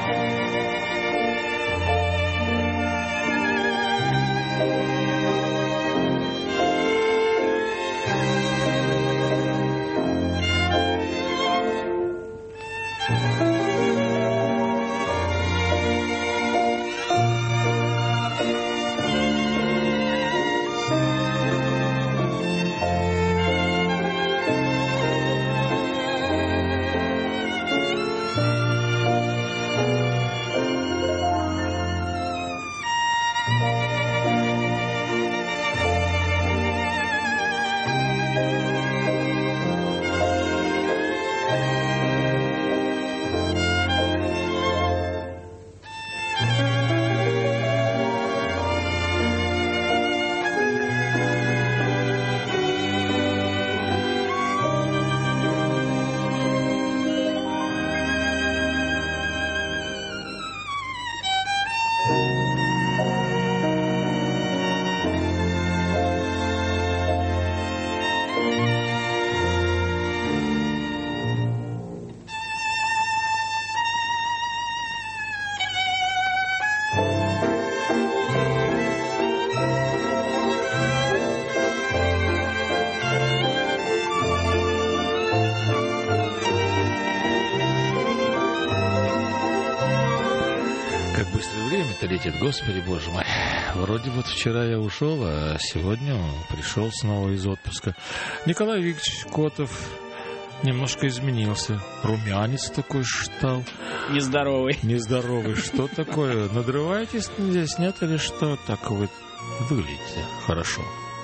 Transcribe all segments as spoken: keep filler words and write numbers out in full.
Летит, Господи Боже мой. Вроде вот вчера я ушел, а сегодня пришел снова из отпуска. Николай Викторович Котов немножко изменился. Румянец такой стал. Нездоровый. Нездоровый. Что такое? Надрываетесь здесь, нет? Или что? Так вы выглядите хорошо.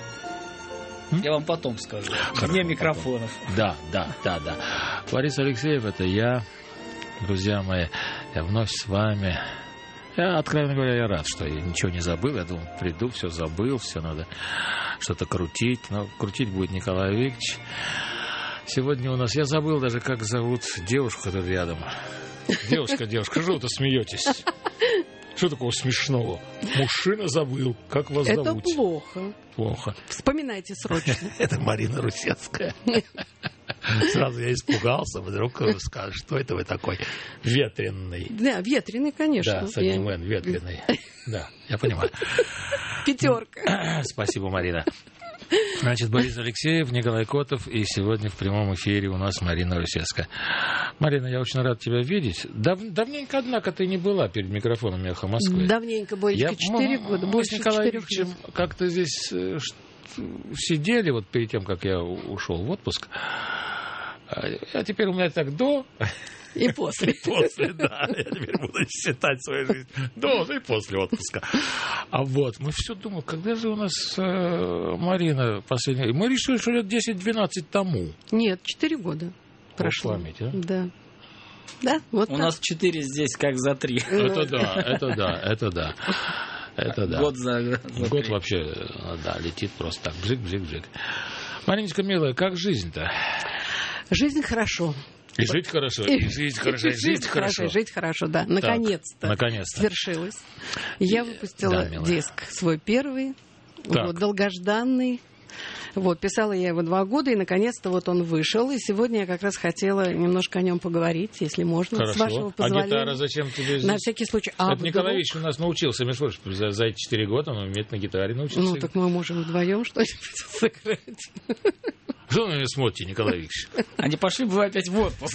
Я вам потом скажу. Вне микрофонов. Да, да, да, да. Борис Алексеев, это я. Друзья мои, я вновь с вами. Я, откровенно говоря, я рад, что я ничего не забыл. Я думал, приду, все забыл, все надо что-то крутить. Но крутить будет Николай Викторович. Сегодня у нас... Я забыл даже, как зовут девушку, которая рядом. Девушка, девушка, что вы-то смеетесь? Что такого смешного? Мужчина забыл. Как вас Это зовут? Это плохо. Плохо. Вспоминайте срочно. Это Марина Русецкая. Сразу я испугался, вдруг скажут, что это вы такой ветреный. Да, ветреный, конечно. Да, с одним Н, ветреный. Да, я понимаю. Пятерка. Спасибо, Марина. Значит, Борис Алексеев, Николай Котов, и сегодня в прямом эфире у нас Марина Русецкая. Марина, я очень рад тебя видеть. Дав, давненько, однако, ты не была перед микрофоном «Эхо Москвы». Давненько, Боречка, четыре года. Мы с Николаем как-то здесь сидели, вот перед тем, как я ушел в отпуск. А теперь у меня так до... И после. И после, да. Я теперь буду считать свою жизнь до и после отпуска. А вот, мы все думали, когда же у нас э, Марина последняя... Мы решили, что лет десять-двенадцать тому. Нет, четыре года прошло. Память, а? Да. Да, вот У так. нас четыре здесь, как за три. Это да, это да, это да. Это да. Год за, за Год три. вообще, да, летит просто так. Бжик-бжик-бжик. Мариночка, милая, как жизнь-то? Жизнь хорошо. И жить хорошо, и жить хорошо, и жить хорошо. Жить хорошо, да. Наконец-то. Наконец-то. Свершилось. Я выпустила да, диск свой первый, так. вот, долгожданный. Вот, писала я его два года, и наконец-то вот он вышел. И сегодня я как раз хотела немножко о нем поговорить, если можно, Хорошо. с вашего позволения. А гитара зачем тебе здесь? На всякий случай. А, это Николай Ильич у нас научился, между прочим, за, за эти четыре года он умеет на гитаре научиться. Ну, так мы можем вдвоем что-нибудь сыграть. Что вы на меня смотрите, Николай Ильич? А не пошли бы вы опять в отпуск?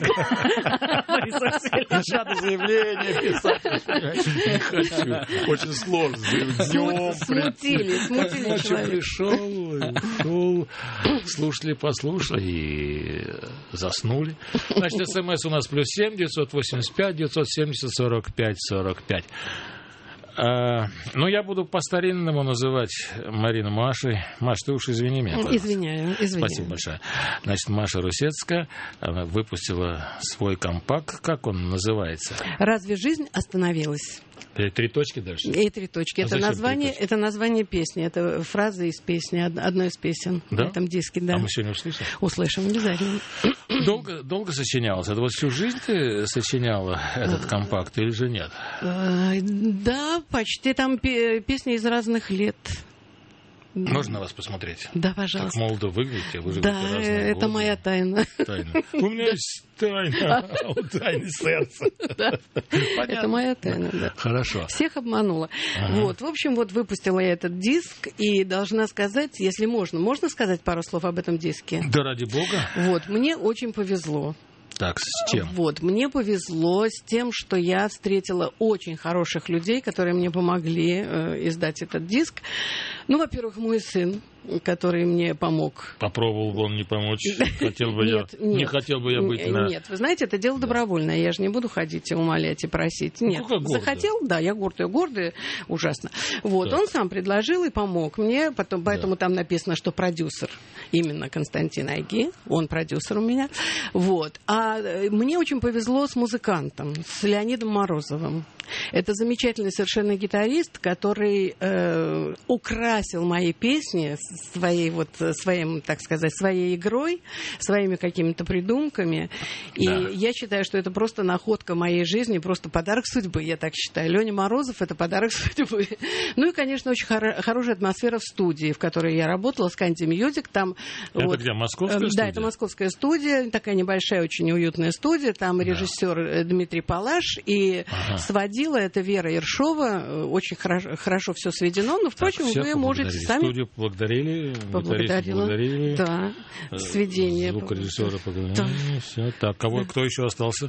Надо заявление писать. Не хочу. Очень сложно. Днем смутили, смутили человека. Пришел, ушел. Слушали, послушали и заснули. Значит, смс у нас плюс семь девятьсот восемьдесят пять девятьсот семьдесят сорок пять сорок пять. А, ну, я буду по-старинному называть Марину Машей. Маш, ты уж извини меня, пожалуйста. Извиняю, извиняю. Спасибо большое. Значит, Маша Русецкая, она выпустила свой компакт. Как он называется? «Разве жизнь остановилась?» Три точки дальше? И три точки. А это, название, это название песни. Это фраза из песни, одной из песен да? на этом диске. Да. А мы сегодня услышим? Услышим обязательно. Долго, долго сочинялось? Это вот всю жизнь ты сочиняла этот компакт или же нет? Да, почти. Там песни из разных лет. Можно на вас посмотреть? Да, пожалуйста. Так молодо выглядите, вы же да, это годы. моя тайна. Тайна. У меня есть тайна, у тайны сердца. Это моя тайна, да. Хорошо. Всех обманула. Вот, в общем, вот выпустила я этот диск, и должна сказать, если можно, можно сказать пару слов об этом диске? Да ради бога. Вот, мне очень повезло. Так, с чем? Вот, мне повезло с тем, что я встретила очень хороших людей, которые мне помогли э, издать этот диск. Ну, во-первых, мой сын, который мне помог. Попробовал бы он не помочь? Хотел бы нет, я... Нет, не хотел бы я быть нет, на... Нет, вы знаете, это дело добровольное. Я же не буду ходить и умолять и просить. Нет, ну, как захотел, да, я гордая, гордая, ужасно. Вот, так. Он сам предложил и помог мне, потом, поэтому да. Там написано, что продюсер именно Константин Айги, он продюсер у меня. Вот. А мне очень повезло с музыкантом, с Леонидом Морозовым. Это замечательный совершенно гитарист, который э, украсил мои песни своей, вот, своим, так сказать, своей игрой, своими какими-то придумками. И да. Я считаю, что это просто находка моей жизни, просто подарок судьбы, я так считаю. Леня Морозов — это подарок судьбы. Ну и, конечно, очень хоро- хорошая атмосфера в студии, в которой я работала, с Канди Мьюзик. Там, это вот, где, московская э, студия? Да, это московская студия, такая небольшая, очень уютная студия. Там да. Режиссер Дмитрий Палаш и ага. сводила это Вера Ершова. Очень хорошо, хорошо все сведено, но, впрочем, так, вы можете сами... Студию поблагодарили, поблагодарили. Да, сведение. Звукорежиссера поблагодарили. Да. Все. Так, кого, кто еще остался?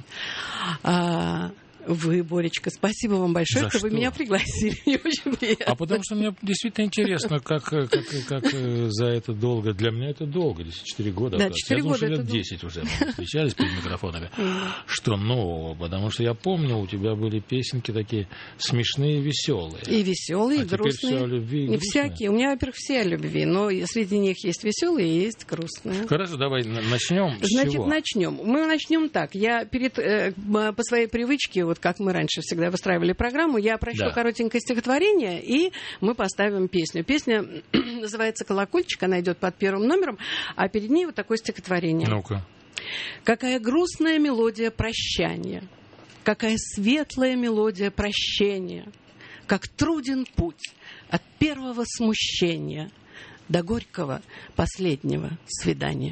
А... Вы, Боречка, спасибо вам большое, за что, что вы меня пригласили. Мне очень приятно. А потому что мне действительно интересно, как, как, как за это долго. Для меня это долго, десять четыре года. Да, четыре года. Я думаю, что лет десять уже мы встречались перед микрофонами. Что нового? Потому что я помню, у тебя были песенки такие смешные и веселые. И веселые, и грустные. Все о любви и не всякие. У меня, во-первых, все о любви, но среди них есть веселые и есть грустные. Хорошо, давай начнем. С Значит, чего? начнем. Мы начнем так. Я перед, э, по своей привычке, вот как мы раньше всегда выстраивали программу, я прочту да. коротенькое стихотворение, и мы поставим песню. Песня называется «Колокольчик», она идет под первым номером, а перед ней вот такое стихотворение. Ну-ка. Какая грустная мелодия прощания, какая светлая мелодия прощения, как труден путь от первого смущения до горького последнего свидания.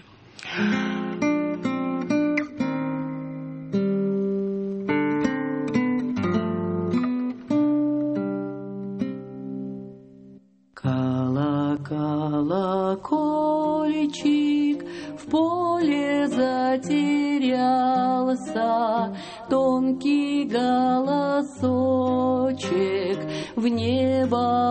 Колокольчик в поле затерялся, тонкий голосочек в небо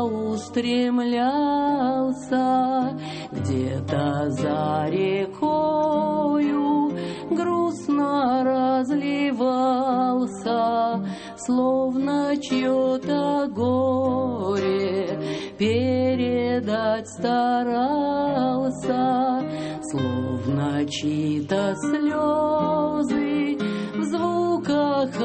устремлялся. Где-то за рекою грустно разливался, словно чье-то горе передать старался, словно чьи-то слезы в звуках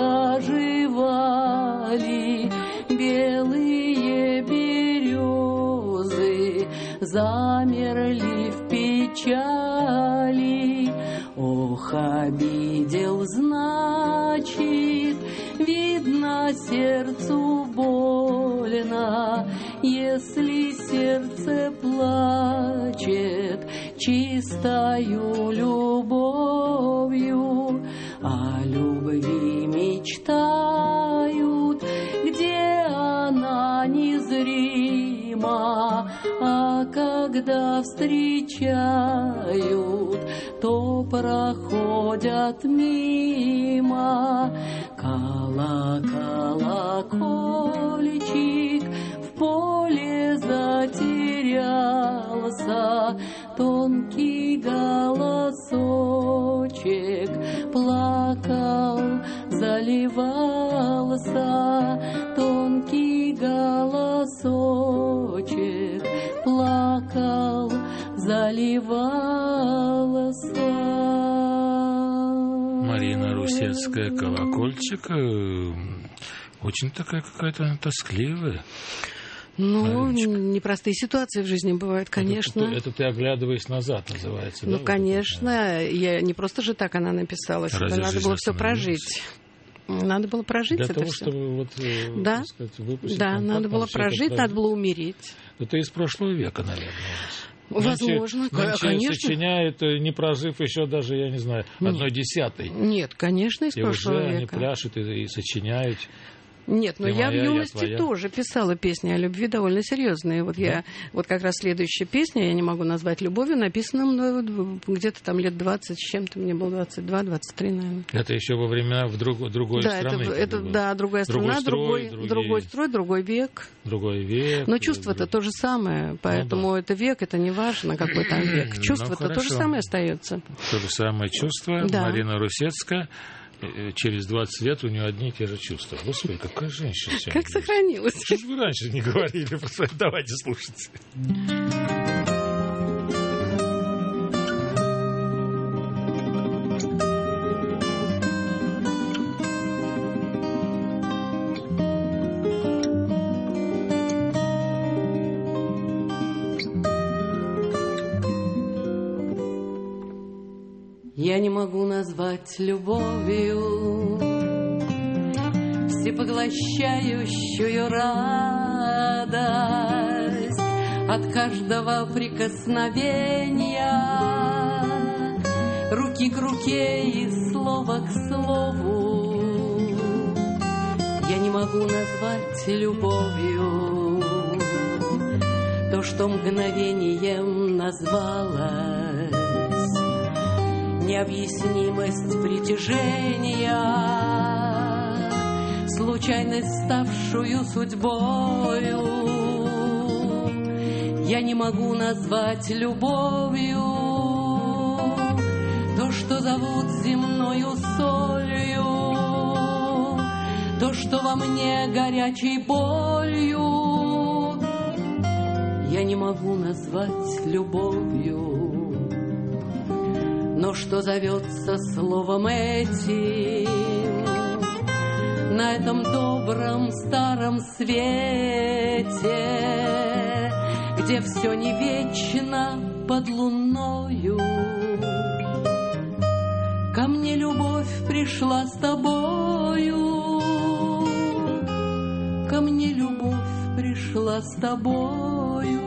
оживали, белые березы замерли в печали. Ох, обидел, значит, видно, сердцу больно, если сердце плачет чистою любовью. О любви мечтают, где она незрима, а когда встречают, то проходят мимо. Колокольчик в поле затерялся, тонкий голосочек плакал, заливался, тонкий голосочек плакал, заливался. Марина Русецкая, «Колокольчик». Очень такая какая-то тоскливая. Ну, Мариночка. Непростые ситуации в жизни бывают, конечно. Это, это ты оглядываясь назад, называется, ну, да? конечно. Вот я, не просто же так она написала, это надо было все прожить. Надо было прожить Для это того, все. чтобы вот, Да, так сказать, выпустить да, компакт, надо было прожить, надо было умереть. Это из прошлого века, наверное. Возможно, нынче, конечно. сочиняют, не прожив еще даже, я не знаю, одной десятой. Нет, конечно, из и прошлого уже века. они пляшут и, и сочиняют. Нет, но Ты я моя, в юности я твоя. тоже писала песни о любви довольно серьезные. Вот Да? я, вот как раз следующая песня, я не могу назвать любовью, написана мной где-то там лет двадцать с чем-то, мне было двадцать два двадцать три, наверное. Это еще во времена в друг, другой да, страны. это, это, было. да, другая Другой страна, строй, другой, другие... другой строй, другой век. Другой век. Но чувство-то друг... то же самое, поэтому ну, да. это век, это не важно, какой там век. Чувство-то ну, то же самое остается. То же самое чувство. Да. Марина Русецкая. Через двадцать лет у нее одни и те же чувства. Господи, какая женщина сегодня. Как сохранилось. Что же вы раньше не говорили? Давайте слушать. Я не могу назвать любовью всепоглощающую радость от каждого прикосновения, руки к руке и слова к слову. Я не могу назвать любовью то, что мгновением назвалось необъяснимость притяжения, случайность, ставшую судьбою. Я не могу назвать любовью то, что зовут земною солью, то, что во мне горячей болью. Я не могу назвать любовью, но что зовется словом этим на этом добром старом свете, где все не вечно под луною. Ко мне любовь пришла с тобою, ко мне любовь пришла с тобою.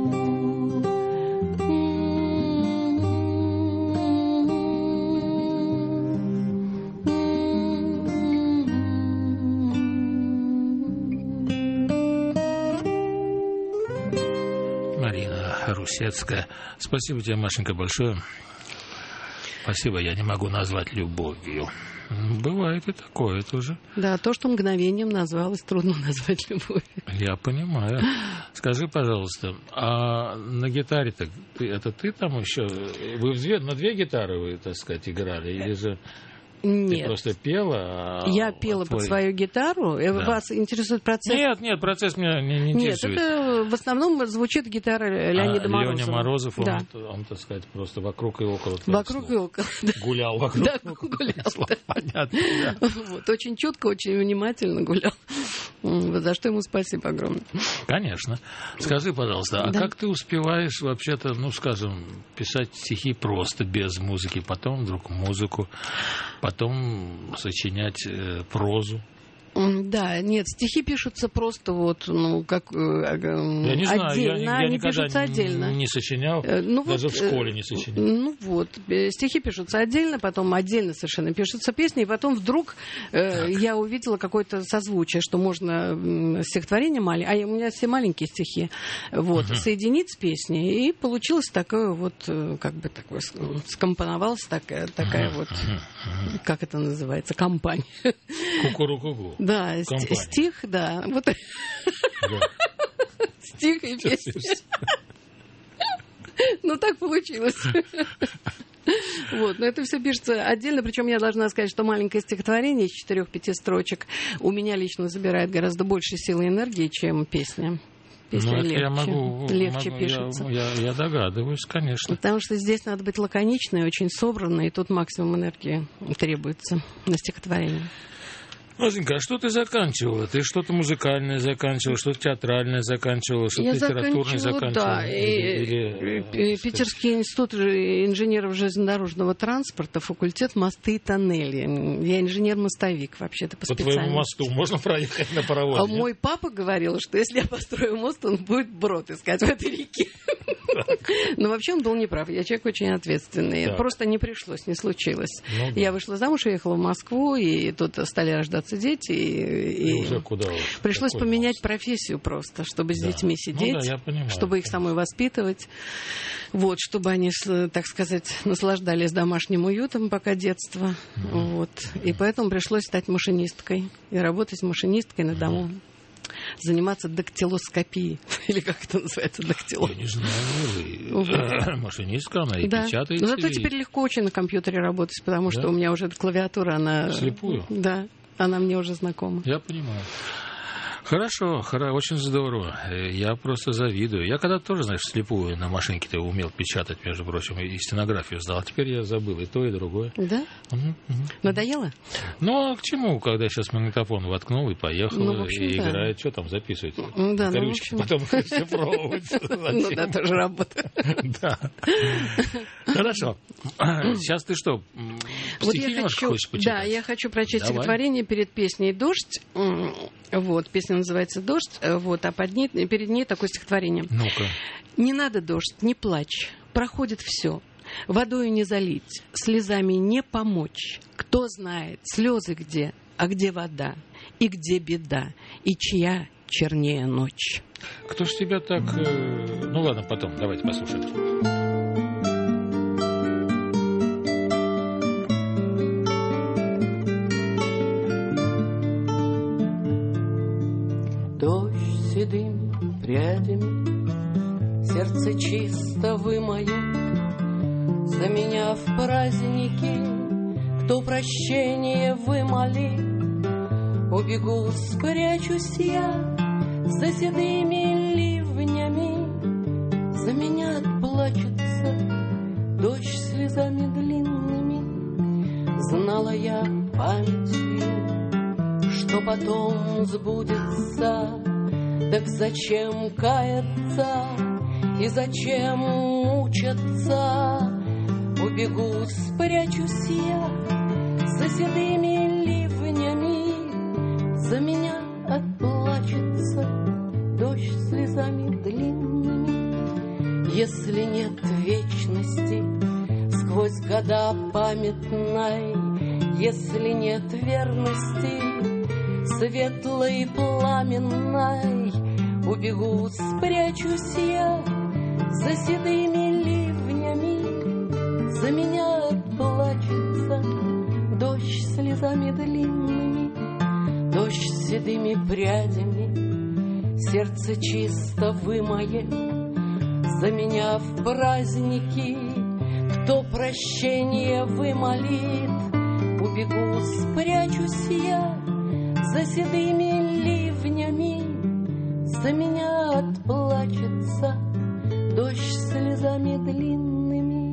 Русецкая. Спасибо тебе, Машенька, большое. Спасибо, я не могу назвать любовью. Бывает и такое тоже. Да, то, что мгновением назвалось, трудно назвать любовью. Я понимаю. Скажи, пожалуйста, а на гитаре-то ты, это ты там еще? Вы в, на две гитары вы, так сказать, играли? Или же... Нет. Ты просто пела? А я пела твой... под свою гитару. Да. Вас интересует процесс? Нет, нет, процесс меня не, не интересует. Нет, это в основном звучит гитара Леонида а, Морозова. Леня Морозов, да. он, он, так сказать, просто вокруг и около. Вокруг и около. Гулял вокруг. Да, гулял. Понятно. Вот, очень чутко, очень внимательно гулял. За что ему спасибо огромное. Конечно. Скажи, пожалуйста, а да. как ты успеваешь вообще-то, ну, скажем, писать стихи просто без музыки, потом вдруг музыку, потом сочинять э, прозу? Да, нет, стихи пишутся просто вот, ну, как э, я не знаю, отдельно, я, я они никогда пишутся отдельно. не сочинял, ну, даже вот, в школе не сочинял. Ну вот, стихи пишутся отдельно, потом отдельно совершенно пишутся песни, и потом вдруг э, я увидела какое-то созвучие, что можно стихотворение маленькое, а у меня все маленькие стихи, вот, uh-huh. соединить с песней, и получилось такое вот, как бы такое, скомпоновалась такая, такая uh-huh. вот, uh-huh. как это называется, компания. Ку-ку-ру-ку-ку. Да, компания. Стих, да. Вот. Да. Стих и песня. Ну, так получилось. Вот, но это все пишется отдельно, причем я должна сказать, что маленькое стихотворение из четырех-пяти строчек у меня лично забирает гораздо больше силы и энергии, чем песня. Песня ну, легче, я могу, легче могу, пишется. Я, я, я догадываюсь, конечно. Потому что здесь надо быть лаконичной, очень собранной, и тут максимум энергии требуется на стихотворение. Машенька, а что ты заканчивала? Ты что-то музыкальное заканчивала, что-то театральное заканчивала, что-то литературное заканчивала? Да, или, и, или, и, Питерский институт инженеров железнодорожного транспорта, факультет мосты и тоннели. Я инженер-мостовик вообще-то по, по специальности. По твоему мосту можно проехать на паровозе? А мой папа говорил, что если я построю мост, он будет брод искать в этой реке. Но вообще он был неправ. Я человек очень ответственный. Просто не пришлось, не случилось. Я вышла замуж, уехала в Москву, и тут стали рождаться дети, и, и уже куда уж, пришлось поменять мост. Профессию просто, чтобы с да. детьми сидеть, ну, да, я понимаю, чтобы их конечно. Самой воспитывать, вот, чтобы они, так сказать, наслаждались домашним уютом пока детство, mm-hmm. вот, и поэтому пришлось стать машинисткой и работать машинисткой на дому. Mm-hmm. Заниматься дактилоскопией. Или как это называется, дактило? Я не знаю. Машинистка, она и да. печатает. Но зато и... теперь легко очень на компьютере работать, потому да? что у меня уже клавиатура, она... Слепую? Да, она мне уже знакома. Я понимаю. Хорошо, хорошо, очень здорово. Я просто завидую. Я когда-то тоже, знаешь, слепую на машинке-то умел печатать, между прочим, и стенографию сдал. А теперь я забыл и то, и другое. Да? Угу, угу. Надоело? Ну, а к чему, когда сейчас магнитофон воткнул и поехал, ну, общем, и да. играет, что там записывать? Да, корючки, ну, потом расшифровывать. Ну да, тоже работа. Да. Хорошо. Сейчас ты что, стихи немножко хочешь почитать? Да, я хочу прочесть стихотворение перед песней «Дождь». Вот, песня называется «Дождь», вот, а под ней, перед ней такое стихотворение. Ну-ка. «Не надо, дождь, не плачь, проходит все. Водою не залить, слезами не помочь. Кто знает, слезы где, а где вода, и где беда, и чья чернее ночь». Кто ж тебя так... Э... Ну ладно, потом, давайте послушаем. Седыми прядями сердце чисто вымою, за меня в праздники кто прощение вымолит. Убегу, спрячусь я за седыми ливнями, за меня отплачется дождь слезами длинными. Знала я памятью, что потом сбудется. Так зачем каяться и зачем мучаться? Убегу, спрячусь я за седыми ливнями, за меня отплачется дождь слезами длинными. Если нет вечности сквозь года памятной, если нет верности светлой и пламенной, убегу, спрячусь я за седыми ливнями, за меня отплачется дождь слезами длинными, дождь с седыми прядями, сердце чисто вымое, за меня в праздники кто прощение вымолит. Убегу, спрячусь я за седыми ливнями, за меня отплачется дождь слезами длинными.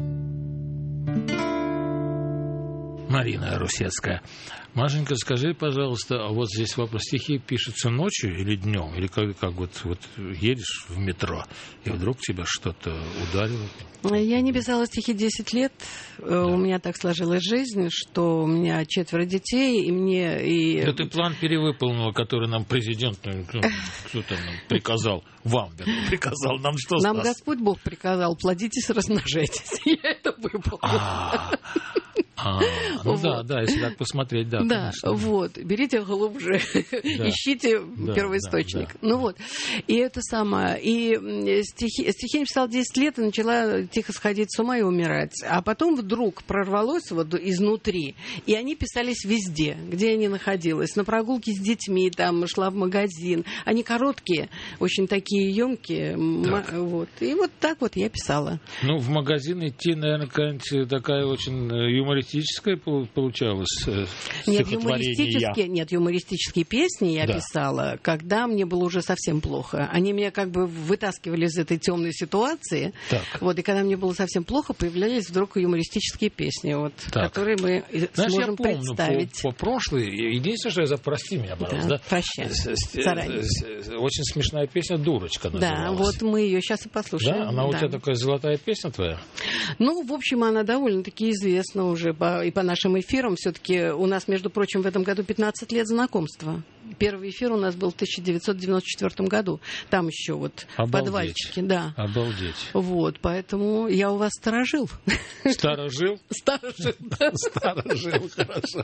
Марина Русецкая. Машенька, скажи, пожалуйста, а вот здесь вопрос: стихи пишутся ночью или днем? Или как, как вот, вот едешь в метро, и вдруг тебя что-то ударило? Я не писала стихи десять лет. Да. У меня так сложилась жизнь, что у меня четверо детей, и мне... И... Да ты план перевыполнила, который нам президент, ну, кто-то нам приказал, вам приказал, нам что? Нам Господь Бог приказал: плодитесь, размножайтесь. Я это выполнила. А, ну вот. да, да, если так посмотреть, да, да, конечно. Вот, берите глубже, да. ищите да, первоисточник. Да, да. Ну вот, и это самое, и стихи, стихи я написала десять лет и начала тихо сходить с ума и умирать. А потом вдруг прорвалось вот изнутри, и они писались везде, где я ни находилась. На прогулке с детьми, там, шла в магазин. Они короткие, очень такие емкие. Вот. И вот так вот я писала. Ну, в магазин идти, наверное, какая-нибудь такая очень юмористическая юмористическое получалось э, нет, стихотворение юмористические, нет, юмористические песни я да. писала, когда мне было уже совсем плохо. Они меня как бы вытаскивали из этой темной ситуации. Так. Вот, и когда мне было совсем плохо, появлялись вдруг юмористические песни, вот, которые мы Знаешь, сможем я помню, представить. По, по прошлой, единственное, что я за прости меня, пожалуйста, да, да? Прощай. Заранее. Очень смешная песня «Дурочка» называлась. Да, вот мы ее сейчас и послушаем. Да? Она у да. тебя такая золотая песня твоя? Ну, в общем, она довольно-таки известна уже по, и по нашим эфирам. Все-таки у нас, между прочим, в этом году пятнадцать лет знакомства. Первый эфир у нас был в тысяча девятьсот девяносто четвёртом году. Там еще вот Обалдеть. подвальчики. Да. Обалдеть. Вот, поэтому я у вас сторожил. Сторожил? Сторожил. Сторожил, хорошо.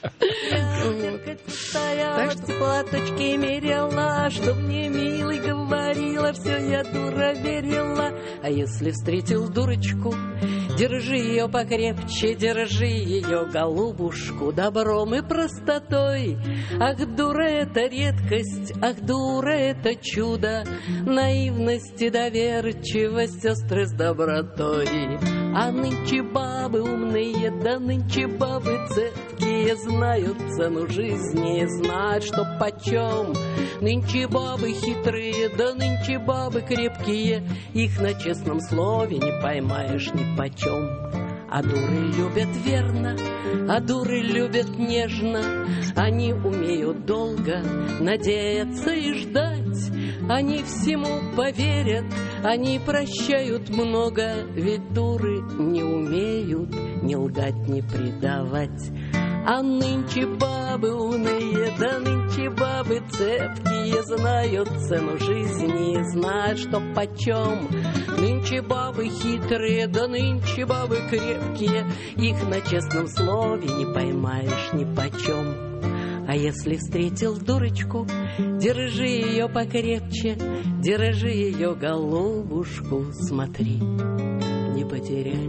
Так что платочки мерила, что мне милый говорила, все я дура верила. А если встретил дурочку, держи ее покрепче, держи ее, голубушку, добром и простотой. Ах, дура, это редкость, ах, дура, это чудо, наивность и доверчивость, сестры с добротой. А нынче бабы умные, да нынче бабы цепкие, знают цену жизни, знают, что почем. Нынче бабы хитрые, да нынче бабы крепкие, их на честном слове не поймаешь ни почем. А дуры любят верно, а дуры любят нежно, они умеют долго надеяться и ждать. Они всему поверят, они прощают много, ведь дуры не умеют ни лгать, ни предавать. А нынче бабы умные, да нынче бабы цепкие, знают цену жизни, знают, что почем. Нынче бабы хитрые, да нынче бабы крепкие, их на честном слове не поймаешь ни почем. А если встретил дурочку, держи ее покрепче, держи ее, голубушку, смотри, не потеряй.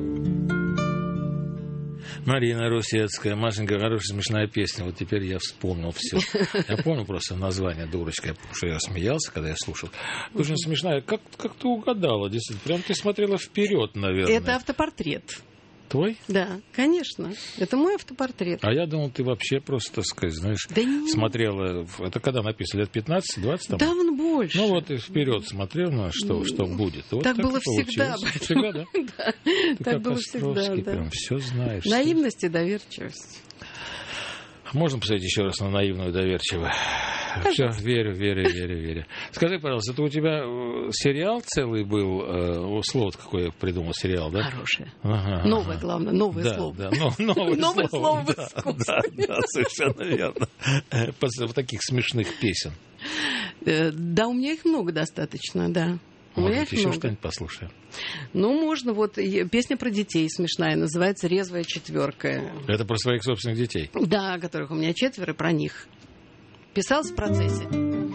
Марина Русецкая, Машенька, хорошая смешная песня. Вот теперь я вспомнил все. Я помню просто название «Дурочка», потому что я смеялся, когда я слушал. Очень смешная. Как, как ты угадала, действительно? Прям ты смотрела вперед, наверное. Это автопортрет. Твой? Да, конечно. Это мой автопортрет. А я думал, ты вообще просто, так сказать, знаешь, да смотрела... Это когда написано? Лет пятнадцать-двадцать? Там? Да, он больше. Ну вот и вперед смотрел, на что, что будет. Вот так, так было всегда. Всегда, да? Да, ты так как было всегда, да. Прям все знаешь. Наивность и доверчивость. Можно посмотреть еще раз на наивную и доверчивую? Все, верю, верю, верю, верю. Скажи, пожалуйста, это у тебя сериал целый был, э, слово какое я придумал, сериал, да? Хорошее. Ага, новое, ага. главное, новое да, слово. Да, но, новое, новое слово в да, искусстве. Да, да, совершенно верно. После таких смешных песен. Да, у меня их много достаточно, да. Может быть, еще что-нибудь послушаем? Ну, можно. Вот песня про детей смешная, называется «Резвая четверка». Это про своих собственных детей? Да, которых у меня четверо, про них. Писалась в процессе.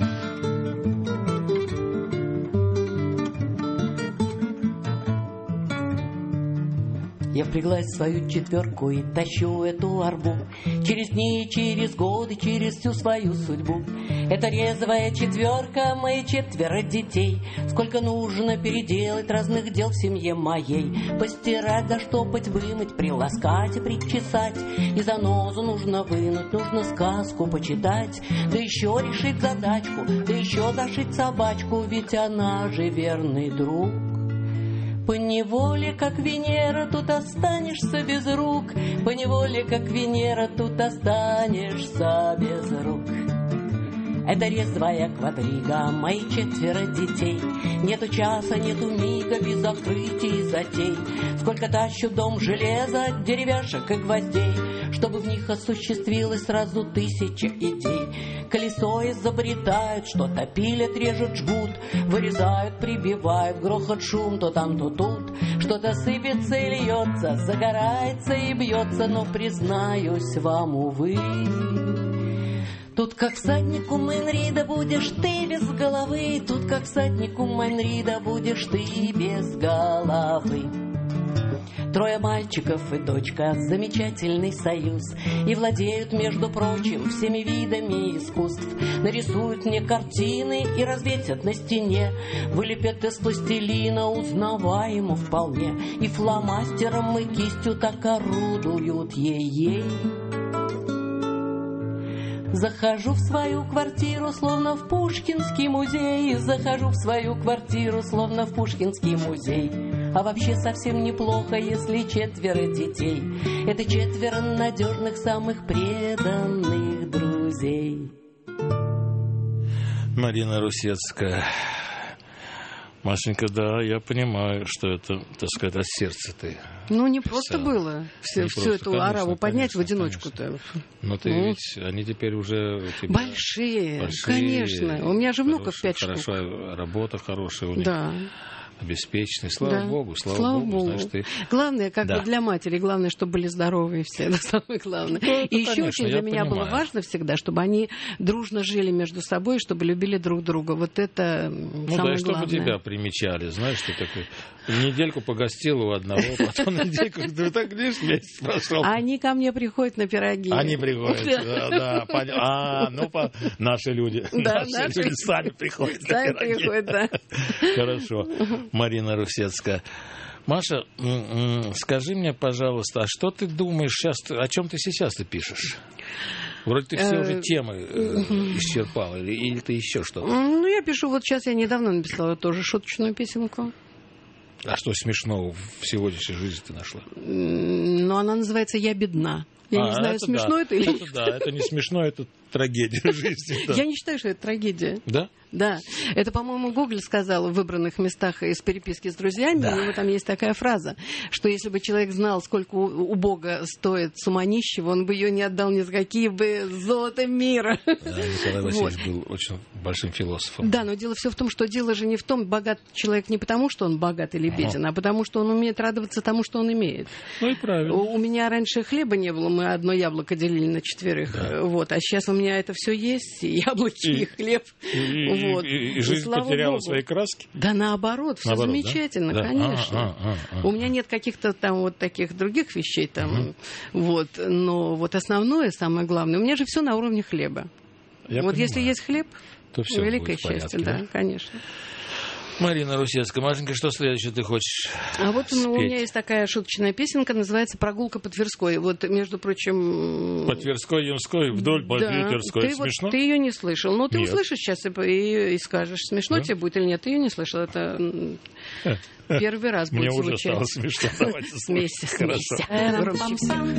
Я впряглась в свою четверку и тащу эту арбу через дни, через годы, через всю свою судьбу. Это резвая четверка, мои четверо детей. Сколько нужно переделать разных дел в семье моей. Постирать, заштопать, вымыть, приласкать и причесать. И занозу нужно вынуть, нужно сказку почитать. Да еще решить задачку, да еще зашить собачку, ведь она же верный друг. Поневоле, как Венера, тут останешься без рук. Поневоле, как Венера, тут останешься без рук. Это резвая квадрига, мои четверо детей. Нету часа, нету мига без открытий и затей. Сколько тащу дом железа, деревяшек и гвоздей, чтобы в них осуществилось сразу тысяча идей. Колесо изобретают, что-то пилят, режут, жгут, вырезают, прибивают, грохот, шум, то там, то тут. Что-то сыпется и льется, загорается и бьется, но, признаюсь вам, увы, тут как всаднику Мэнрида будешь ты без головы. Тут как всаднику Мэнрида будешь ты без головы. Трое мальчиков и дочка, замечательный союз, и владеют, между прочим, всеми видами искусств. Нарисуют мне картины и развесят на стене, вылепят из пластилина, узнаваемо вполне, и фломастером и кистью так орудуют ей-ей. Захожу в свою квартиру, словно в Пушкинский музей. Захожу в свою квартиру, словно в Пушкинский музей. А вообще совсем неплохо, если четверо детей. Это четверо надежных, самых преданных друзей. Марина Русецкая. Машенька, да, я понимаю, что это, так сказать, от сердца ты. Ну, не просто писала. Было все, всю просто, эту конечно, ораву поднять конечно, в одиночку-то. Но ты ну, ведь, они теперь уже... Тебя большие, большие, конечно. У меня же внуков пять штук. Хорошая работа, хорошая у них. Да. Обеспеченный. Слава да. Богу, слава, слава Богу. Богу. Знаешь, ты... Главное, как да. бы для матери, главное, чтобы были здоровые все. Это самое главное. Ну, и еще конечно, очень для меня понимаю. Было важно всегда, чтобы они дружно жили между собой, чтобы любили друг друга. Вот это ну, самое да, главное. чтобы тебя примечали. Знаешь, ты такой недельку погостил у одного, потом недельку, ты так, видишь, месяц прошел. Они ко мне приходят на пироги. Они приходят, да, да. А, ну, наши люди. Наши люди сами приходят на пироги. Сами приходят, да. Хорошо. Марина Русецкая. Маша, скажи мне, пожалуйста, а что ты думаешь сейчас, о чем ты сейчас ты пишешь? Вроде ты все уже темы исчерпала, или, или ты еще что-то? Ну, я пишу, вот сейчас я недавно написала тоже шуточную песенку. А что смешного в сегодняшней жизни ты нашла? Ну, она называется «Я бедна». Я а, не знаю, это смешно да. это или нет. Это да, это не смешно, это трагедия жизни. Да. Я не считаю, что это трагедия. Да? Да. Это, по-моему, Гоголь сказал в выбранных местах из переписки с друзьями. Да. У него там есть такая фраза, что если бы человек знал, сколько у Бога стоит сумма нищего, он бы ее не отдал ни за какие бы золота мира. Да, Николай Васильевич вот. Был очень большим философом. Да, но дело все в том, что дело же не в том, богат человек не потому, что он богат или беден, а потому, что он умеет радоваться тому, что он имеет. Ну и правильно. У, у меня раньше хлеба не было, мы одно яблоко делили на четверых. Да. Вот, а сейчас у меня это все есть, и яблоки, и, и хлеб. И, вот. и, и, и жизнь и потеряла Богу. Свои краски? Да наоборот, все наоборот, замечательно, да? Конечно. А, а, а, а, у меня нет каких-то там вот таких других вещей там, угу. вот, но вот основное, самое главное, у меня же все на уровне хлеба. Я вот понимаю. Если есть хлеб, то все великое счастье, порядке, да, да, конечно. Марина Русецкая. Машенька, что следующее ты хочешь А вот спеть? Ну, у меня есть такая шуточная песенка, называется «Прогулка по Тверской». Вот, между прочим... По Тверской, Ямской, вдоль по да. Тверской. Ты, смешно? Вот, ты ее не слышал. Ну, ты нет. Услышишь сейчас и, и, и скажешь, смешно да? тебе будет или нет. Ты ее не слышал. Это первый раз будет Мне звучать. уже стало смешно. Давайте слушать. Хорошо.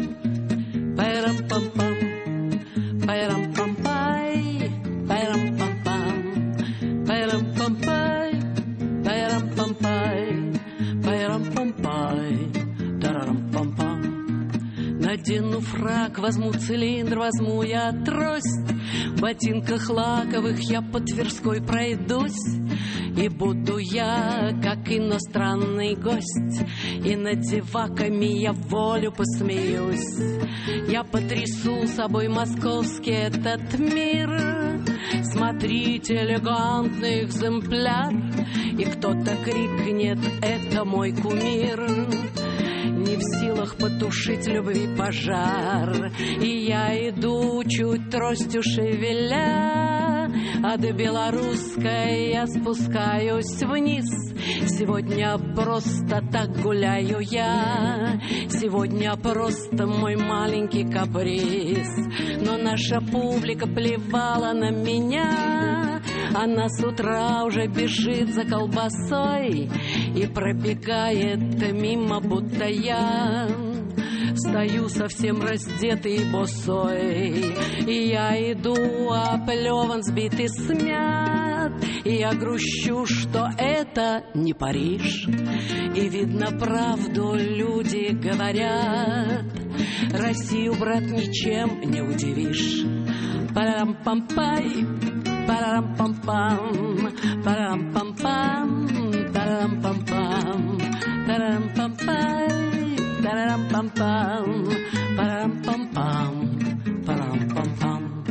Надену фрак, возьму цилиндр, возьму я трость. В ботинках лаковых я по Тверской пройдусь. И буду я, как иностранный гость, и над зеваками я в волю посмеюсь. Я потрясу собой московский этот мир. Смотрите, элегантный экземпляр. И кто-то крикнет: это мой кумир. Не в силах потушить любви пожар, и я иду, чуть тростью шевеля. От белорусской я спускаюсь вниз. Сегодня просто так гуляю я. Сегодня просто мой маленький каприз. Но наша публика плевала на меня. Она с утра уже бежит за колбасой и пробегает мимо, будто я стою совсем раздетый и босой. И я иду, оплеван, сбитый, смят. И я грущу, что это не Париж. И видно, правду люди говорят. Россию, брат, ничем не удивишь. Парам-пам-пай, парам-пам-пам, парам-пам-пам, парам-пам-пам, парам-пам-пай, парам-пам-пам, парам-пам-пам, парам-пам-пам.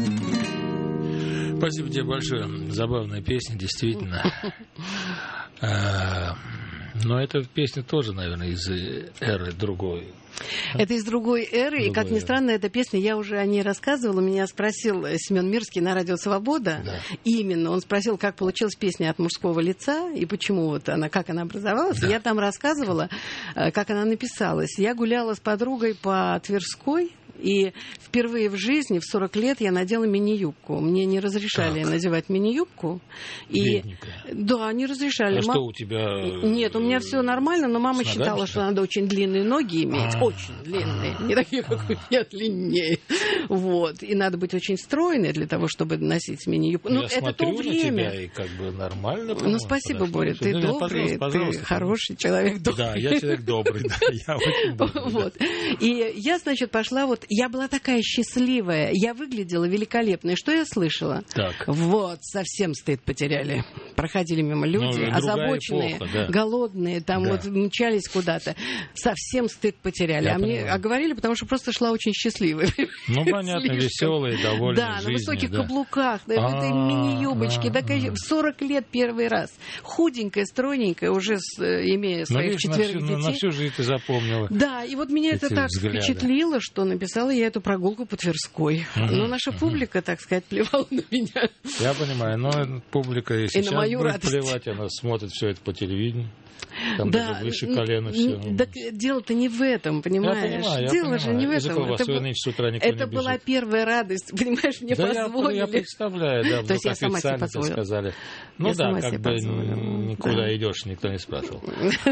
Спасибо тебе большое. Забавная песня, действительно. Но эта песня тоже, наверное, из эры другой. Это из другой эры, другой и, как ни странно, эта песня, я уже о ней рассказывала, меня спросил Семен Мирский на радио «Свобода», да. Именно, он спросил, как получилась песня от мужского лица, и почему вот она, как она образовалась, да. Я там рассказывала, как она написалась. Я гуляла с подругой по Тверской, и впервые в жизни, в сорок лет, я надела мини-юбку. Мне не разрешали так. надевать мини-юбку. И... Да, не разрешали. А Мам... что у тебя? Нет, у меня все нормально, но мама считала, что надо очень длинные ноги иметь. А-а-а. Очень длинные. Не такие, как у меня, длиннее. Вот. И надо быть очень стройной для того, чтобы носить мини-юбку. Ну, это то время. На тебя и как бы нормально. Ну, спасибо, Боря, ты ну, добрый, пожалуйста, пожалуйста, ты хороший человек. Добрый. Да, я человек добрый, да, я очень добрый. Вот. И я, значит, пошла вот... Я была такая счастливая, я выглядела великолепно. И что я слышала? Так. Вот, совсем стыд потеряли. Проходили мимо люди, ну, озабоченные, эпоха, да. голодные, там да. вот мчались куда-то. Совсем стыд потеряли. Я а понимаю. Мне а говорили, потому что просто шла очень счастливой. Ну, понятно, веселая, довольная Да, жизнью, на высоких да. каблуках, на этой мини-юбочке. Такая, в сорок лет первый раз. Худенькая, стройненькая, уже с, имея своих четверых детей. На всю жизнь ты запомнила. Да, и вот меня это так взгляды. Впечатлило, что написала я эту прогулку по Тверской. Mm-hmm. Но наша публика, mm-hmm. так сказать, плевала на меня. Я понимаю, но публика и сейчас и на мою будет радость. Плевать, она смотрит все это по телевидению. Там да, даже выше колена все. Так дело-то не в этом, понимаешь? Я понимаю, я дело понимаю. же не в этом. Это, был... с утра это не была первая радость, понимаешь, мне да позволили. Я, я представляю, да, то есть я сама себе позволила. Сказали. Ну я да, как бы никуда да. идешь, никто не спрашивал.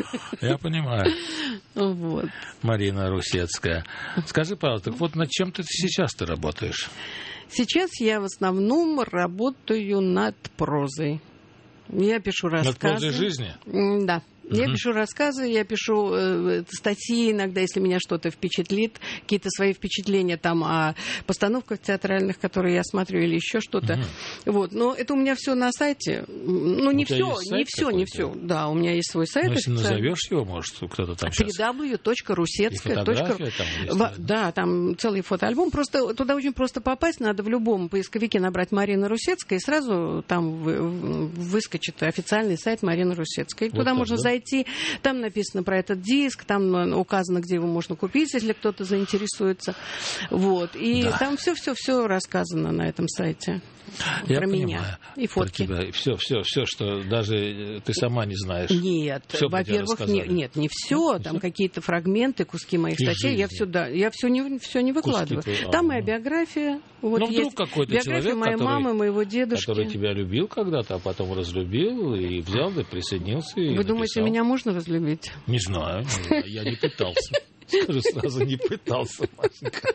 Я понимаю. Вот. Марина Русецкая. Скажи, пожалуйста, вот над чем ты сейчас ты работаешь? Сейчас я в основном работаю над прозой. Я пишу рассказы. Над прозой жизни? Да. Я uh-huh. пишу рассказы, я пишу э, статьи иногда, если меня что-то впечатлит, какие-то свои впечатления там о постановках театральных, которые я смотрю, или еще что-то. Uh-huh. Вот. Но это у меня все на сайте. Ну, не все, не все, не все. Да, у меня есть свой сайт. Но если назовешь его, может, кто-то там сейчас... дабл ю дабл ю дабл ю точка русецкая точка ру там Да, там целый фотоальбом. Просто туда очень просто попасть. Надо в любом поисковике набрать Марина Русецкая, и сразу там выскочит официальный сайт Марины Русецкой. Туда вот можно так, да? зайти. Там написано про этот диск, там указано, где его можно купить, если кто-то заинтересуется. Вот. И да. там все-все-все рассказано на этом сайте. Я про понимаю, меня. И фотки. Все, все, все, что даже ты сама не знаешь. Нет, все во-первых, не, нет, не все. Не там все? Какие-то фрагменты, куски моих и статей. жизни. Я все, да, я все не, все не выкладываю. Куски, там а, моя биография. Вот ну, вдруг какой-то биография человек, моей который, мамы, моего дедушки. который тебя любил когда-то, а потом разлюбил и взял, и присоединился. И Вы написал. Думаете, меня можно разлюбить? Не знаю, я не пытался. Скажу сразу, не пытался, Машенька.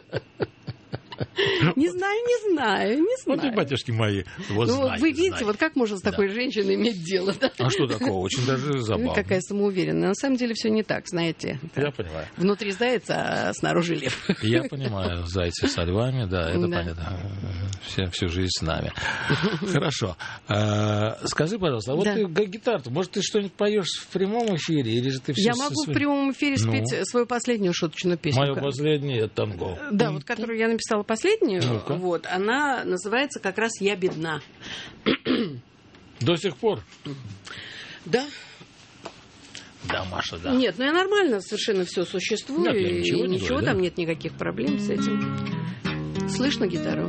Не знаю, не знаю, не знаю. Вот и батюшки мои. Вот ну, знай, вы видите, знай. Вот как можно с такой да. женщиной иметь дело? Да? А что такого? Очень даже забавно. Какая самоуверенная. На самом деле все не так, знаете. Я понимаю. Внутри заяц, а снаружи лев. Я понимаю. Зайцы со львами, да, это да. понятно. Все, всю жизнь с нами. Хорошо. А, скажи, пожалуйста, а вот да. ты гитару, может, ты что-нибудь поешь в прямом эфире? Или же ты все Я могу своим... в прямом эфире спеть ну, свою последнюю шуточную песню. Мою последнюю танго. Да, вот которую я написала последнюю. Ну-ка. Вот, она называется как раз «Я бедна». До сих пор? Да. Да, Маша, да. Нет, ну я нормально совершенно все существую. Нет, и ничего, не ничего говорю, там да? нет никаких проблем с этим. Слышно гитару?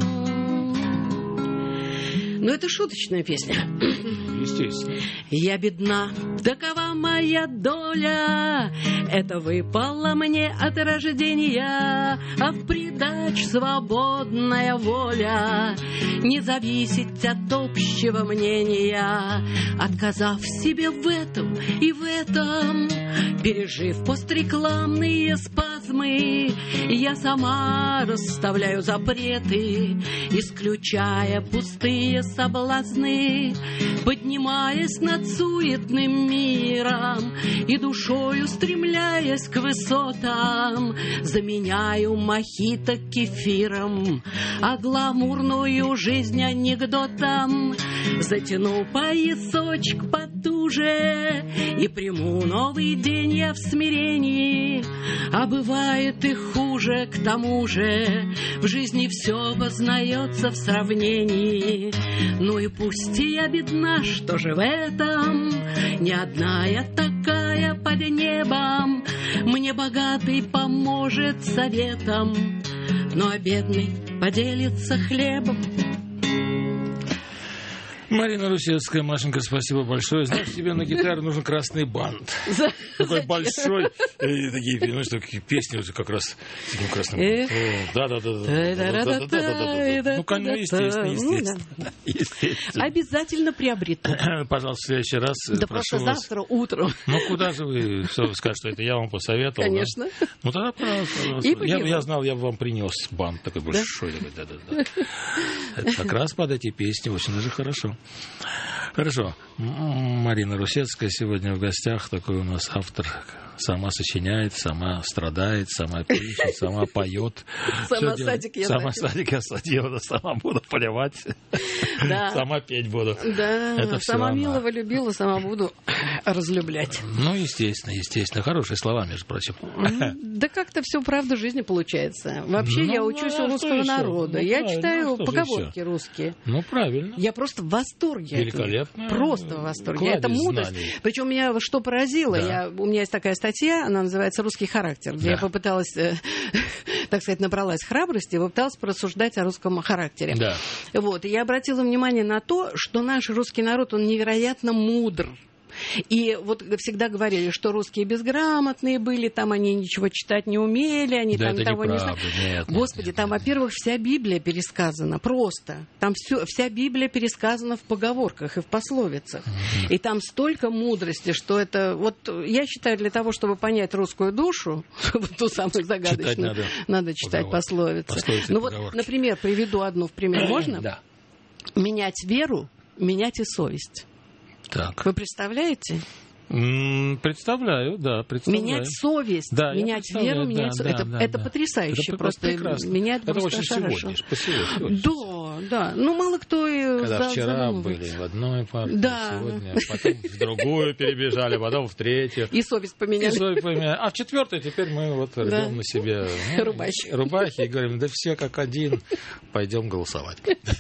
Ну, это шуточная песня. Естественно. Я бедна, такова моя доля. Это выпало мне от рождения, а в придачу свободная воля. Не зависеть от общего мнения, отказав себе в этом и в этом. Пережив пострекламные спазмы, я сама расставляю запреты, исключая пустые соблазны, поднимаясь над суетным миром и душою стремляясь к высотам, заменяю мохито кефиром, а гламурную жизнь анекдотом. Затяну поясочек потуже и приму новый день я в смирении. А бывает и хуже, к тому же в жизни все познается в сравнении. Ну и пусть я бедна, что же в этом? Не одна я так такая под небом. Мне богатый поможет советом, ну а бедный поделится хлебом. Марина Русецкая, Машенька, спасибо большое. Знаешь, тебе на гитаре нужен красный бант. Такой большой. И такие, понимаешь, такие песни как раз с этим красным бантом. Да-да-да. Ну, конечно, естественно, естественно. Обязательно приобрету. Пожалуйста, в следующий раз да прошу просто вас. завтра утром. Ну, куда же вы, что вы скажете, что это я вам посоветовал? Конечно. Да? Ну, тогда, пожалуйста. Я, я знал, я бы вам принес бант такой большой. Да? Да-да-да. Это как раз под эти песни очень даже хорошо. Хорошо. Марина Русецкая сегодня в гостях. Такой у нас автор. Сама сочиняет, сама страдает, сама пишет, сама поет. Сама садик я Сама садик я садила, сама буду поливать. Сама петь буду. Да, сама милого любила, сама буду разлюблять. Ну, естественно, естественно. Хорошие слова, между прочим. Да как-то все правда в жизни получается. Вообще я учусь у русского народа. Я читаю поговорки русские. Ну, правильно. Я просто в восторге. Великолепно. Просто в восторге. Это мудрость. Причем меня что поразило, у меня есть такая статья, она называется «Русский характер», где да. я попыталась, э, так сказать, набралась храбрости и попыталась порассуждать о русском характере. Да. Вот. И я обратила внимание на то, что наш русский народ, он невероятно мудр. И вот всегда говорили, что русские безграмотные были, там они ничего читать не умели, они да там того не знали. Господи, нет, там, нет, во-первых, вся Библия пересказана просто. Там все, вся Библия пересказана в поговорках и в пословицах. Mm-hmm. И там столько мудрости, что это... Вот я считаю, для того, чтобы понять русскую душу, ту самую загадочную, читать надо, надо читать пословицы. пословицы. Ну вот, например, приведу одну в пример. Можно? Да. Менять веру, менять и совесть. Так. Вы представляете? М-м, представляю, да, представляю. Менять совесть, да, менять веру, менять да, совесть. Да, это, да, это да. потрясающе. Это просто прекрасно. Менять это просто очень хорошо. Сегодня, да, да. Ну, мало кто и... Когда за, вчера за... были в одной партии, да. сегодня, потом в другую перебежали, потом в третью. И совесть поменяли. И совесть поменяли. А в четвертую теперь мы вот рвем да. на себе ну, рубахи. рубахи и говорим, да все как один, пойдем голосовать.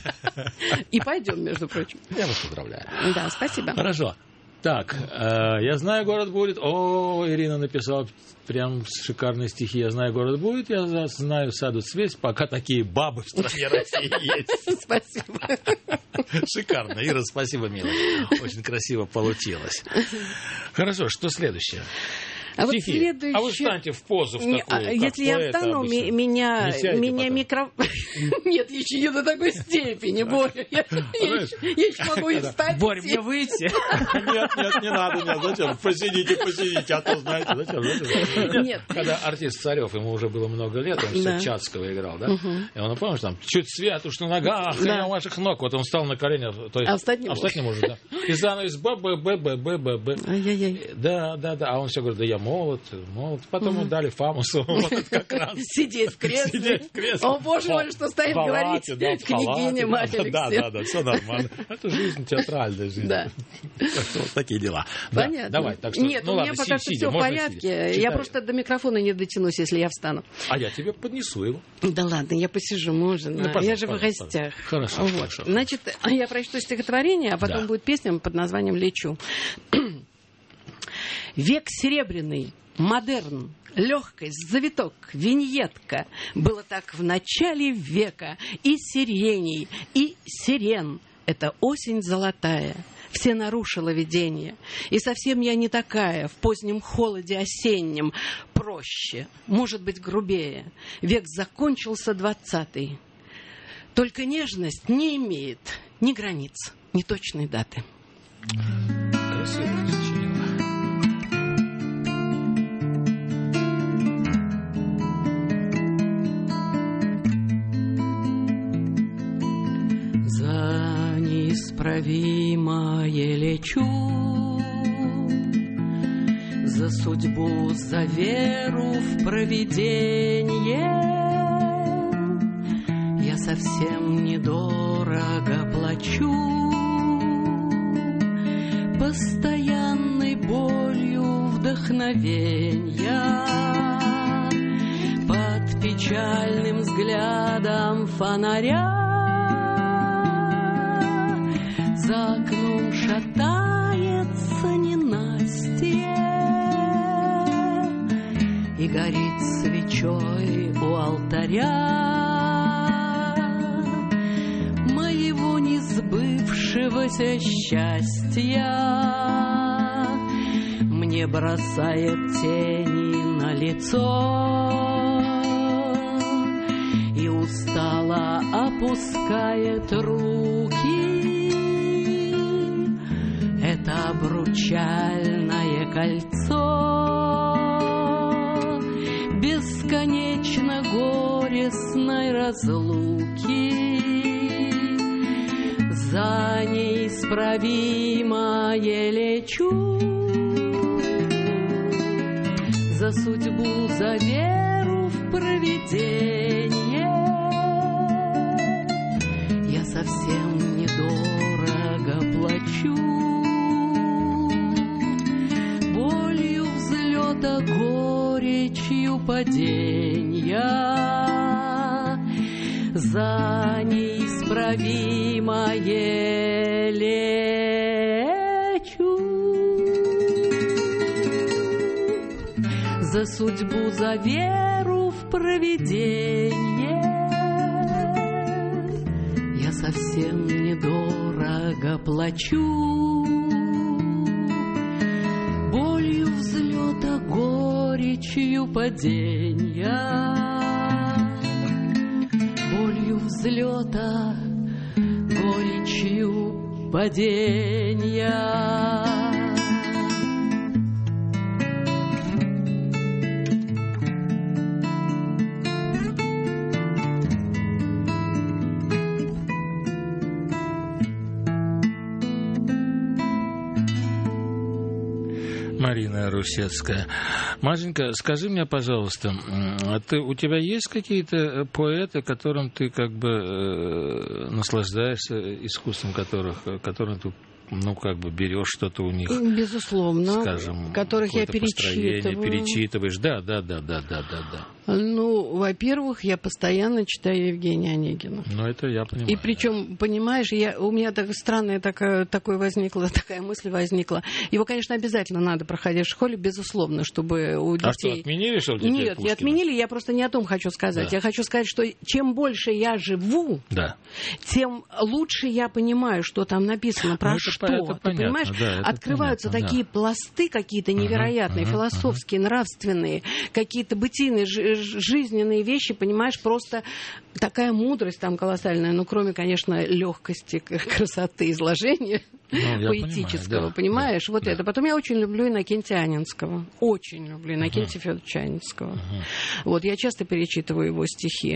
И пойдем, между прочим. Я вас поздравляю. Да, спасибо. Хорошо. Так, э, я знаю, город будет. О, Ирина написала прям шикарные стихи. Я знаю, город будет. Я знаю, саду свесть, пока такие бабы в стране России есть. Спасибо. Шикарно. Ира, спасибо, милая. Очень красиво получилось. Хорошо, что следующее? А, вот следующее... а вы встаньте в позу в такую, а, Если я встану, ми- меня, меня микрофон... Нет, еще не до такой степени, Боря. Я, я, я еще могу и встать. Боря, мне выйти? Нет, нет, не надо, нет, зачем? Посидите, посидите, а то знаете, зачем? зачем? Нет. Когда артист Царев, ему уже было много лет, он да. все Чацкого играл, да? Угу. И он, помнишь, там, чуть свет уж на ногах, да. и на ваших ног. Вот он встал на колени, то есть... А встать не, а встать не может, да. И занавес б-б-б-б-б-б-б. Ай-яй-яй. Да, да, да. А он все говорит, да я молод, молод. Потом ему дали Фамусу, вот как раз. Сидеть в кресле. Сидеть в кресле. О, боже мой, что стоит говорить княгиня Марья Алексеевна. Да, да, да, все нормально. Это жизнь, театральная жизнь. Да. Вот такие дела. Понятно. Давай, так что, нет, у меня пока что все в порядке. Я просто до микрофона не дотянусь, если я встану. А я тебе поднесу его. Да ладно, я посижу, можно. Я же в гостях. Хорошо, хорошо. Значит, я прочту стихотворение, а потом будет песня под названием «Лечу». Век серебряный, модерн, легкость, завиток, виньетка. Было так в начале века. И сирений, и сирен. Это осень золотая. Все нарушило видение. И совсем я не такая, в позднем холоде осеннем. Проще, может быть, грубее. Век закончился двадцатый. Только нежность не имеет ни границ, ни точной даты. Красиво сочинила. За неисправимое лечу, за судьбу, за веру в провиденье. Я совсем недорого плачу, постоянной болью вдохновенья, под печальным взглядом фонаря. За окном шатается ненастье, горит свечой у алтаря моего несбывшегося счастья, мне бросает тени на лицо и устало опускает руки. Это обручальное кольцо бесконечно горестной разлуки, за неисправимое лечу, за судьбу, за веру в провидение. Я совсем недорого плачу болью взлета, горечью падения, за неисправимое лечу, за судьбу, за веру в провидение. Я совсем недорого плачу болью взлета, горечью падения, болью взлета, горечью падения. Марина Русецкая. Машенька, скажи мне, пожалуйста, а ты, у тебя есть какие-то поэты, которым ты как бы э, наслаждаешься, искусством которых, которым ты, ну, как бы берешь что-то у них? Безусловно. Скажем, которых я перечитываю. перечитываешь. Да, да, да, да, да, да, да. Ну, во-первых, я постоянно читаю Евгения Онегина. Ну, это я понимаю. И причем, понимаешь, я, у меня так странная такая, такое возникла, такая мысль возникла. Его, конечно, обязательно надо проходить в школе, безусловно, чтобы у детей... А что, отменили, что ли, Нет, Пушкина? не отменили, я просто не о том хочу сказать. Да. Я хочу сказать, что чем больше я живу, да. тем лучше я понимаю, что там написано, про ну, что. Это, это Ты понятно, понимаешь, да, это открываются понятно, такие да. пласты какие-то невероятные, uh-huh, философские, uh-huh. нравственные, какие-то бытийные, жизненные вещи, понимаешь, просто такая мудрость там колоссальная, ну, кроме, конечно, легкости, красоты изложения ну, поэтического, понимаю, да, понимаешь, да, вот да. это. Потом я очень люблю Иннокентия Анинского, очень люблю Иннокентия uh-huh. Федоровича Анинского. Uh-huh. Вот, я часто перечитываю его стихи.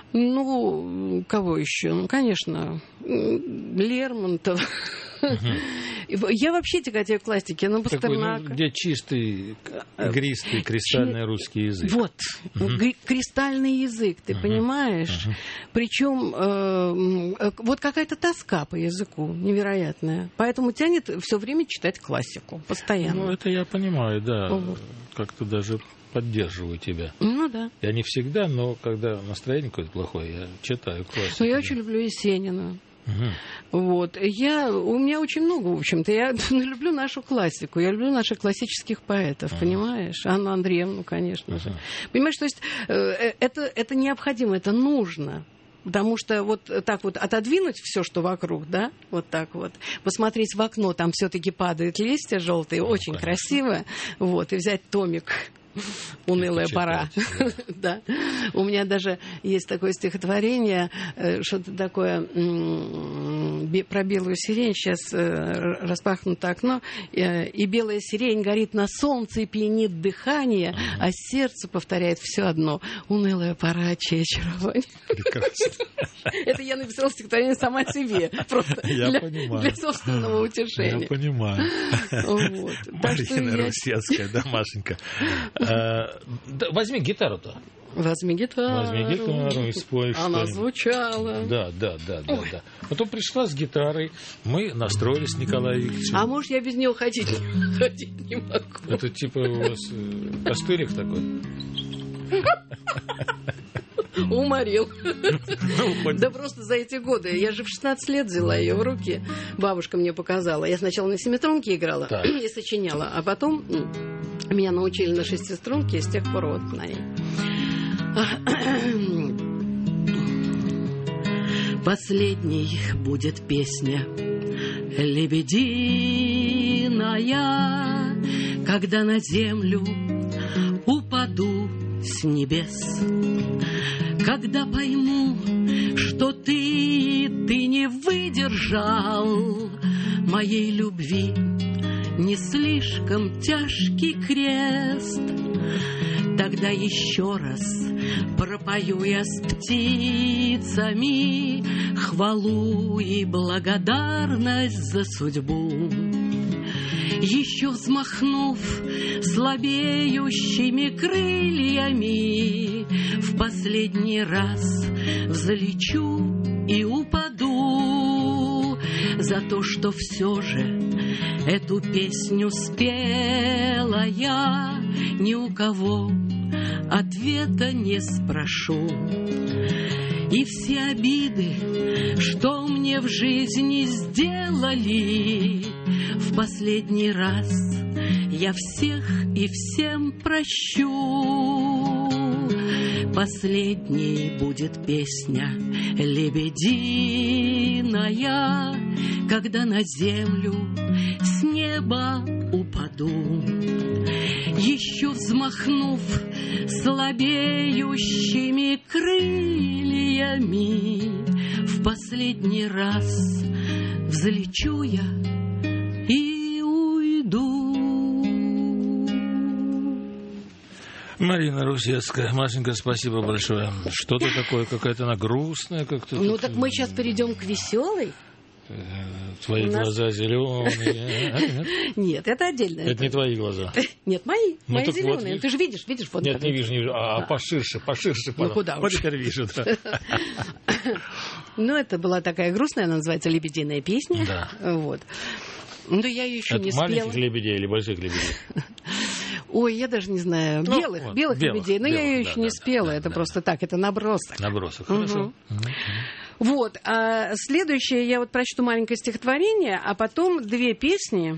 Ну, кого еще? Ну, конечно, Лермонтов. Uh-huh. Я вообще тяготею к классике, но Пастернака. Ну, где чистый, игристый, кристальный Чи... русский язык. Вот, uh-huh. кристальный язык, ты uh-huh. понимаешь? Uh-huh. Причем э, вот какая-то тоска по языку невероятная. Поэтому тянет все время читать классику, постоянно. Ну, это я понимаю, да. Uh-huh. Как-то даже поддерживаю тебя. Ну, да. Я не всегда, но когда настроение какое-то плохое, я читаю классику. Ну, я очень люблю Есенина. Угу. Вот. Я, у меня очень много, в общем-то. Я люблю нашу классику, я люблю наших классических поэтов, uh-huh. понимаешь? Анну Андреевну, конечно uh-huh. же. Понимаешь, то есть э, это, это необходимо, это нужно. Потому что вот так вот отодвинуть все, что вокруг, да, вот так вот, посмотреть в окно, там все-таки падают листья желтые, ну, очень конечно. Красиво, вот, и взять томик. Унылая пора. Да. У меня даже есть такое стихотворение, что-то такое про белую сирень. Сейчас распахнуто окно, и белая сирень горит на солнце и пьянит дыхание, а сердце повторяет все одно: унылая пора, чье очарование. Прекрасно. Это я написала стихотворение сама себе, просто я для, понимаю. для собственного утешения. Я понимаю. Вот. Марина Русецкая, да, Машенька. Возьми гитару-то. Возьми гитару. Возьми гитару и спой. Она звучала. Да, да, да, да, да. Потом пришла с гитарой, мы настроились с Николаем Викторовичем. А может, я без него ходить, ходить не могу? Это типа у вас костырик такой? Уморил. Да просто за эти годы. Я же в шестнадцать лет взяла ее в руки. Бабушка мне показала. Я сначала на семитронке играла и сочиняла, а потом Меня научили на шестиструнке, и с тех пор вот на ней. Последней будет песня лебединая, когда на землю упаду с небес, когда пойму, что ты, ты не выдержал моей любви не слишком тяжкий крест. Тогда еще раз пропою я с птицами хвалу и благодарность за судьбу. Еще взмахнув слабеющими крыльями, в последний раз взлечу и упаду за то, что все же эту песню спела я, ни у кого ответа не спрошу. И все обиды, что мне в жизни сделали, в последний раз я всех и всем прощу. Последней будет песня лебединая, когда на землю с неба упаду. Еще взмахнув слабеющими крыльями, в последний раз взлечу я и уйду. Марина Русецкая. Машенька, спасибо большое. Что-то такое, какая-то она грустная. Как-то ну тут... так мы сейчас перейдем к веселой. Твои нас... глаза зеленые. Нет, это отдельно. Это не твои глаза. Нет, мои. Ну, мои Вот, зеленые. Ты же видишь, видишь? Вот нет, не вижу, не вижу. А, а поширше, поширше. Ну, куда вот уж. теперь вижу, да. Ну, это была такая грустная, она называется «Лебединая песня». Да. Вот. Ну, я ее еще это не спела. маленьких лебедей или больших лебедей? Ой, я даже не знаю. Ну, белых, вот, белых белых, лебедей. Но белых, я ее да, еще да, не да, спела. да, это да. просто так, это набросок. Набросок, Угу. хорошо. Угу. Вот. А следующее я вот прочту маленькое стихотворение, а потом две песни.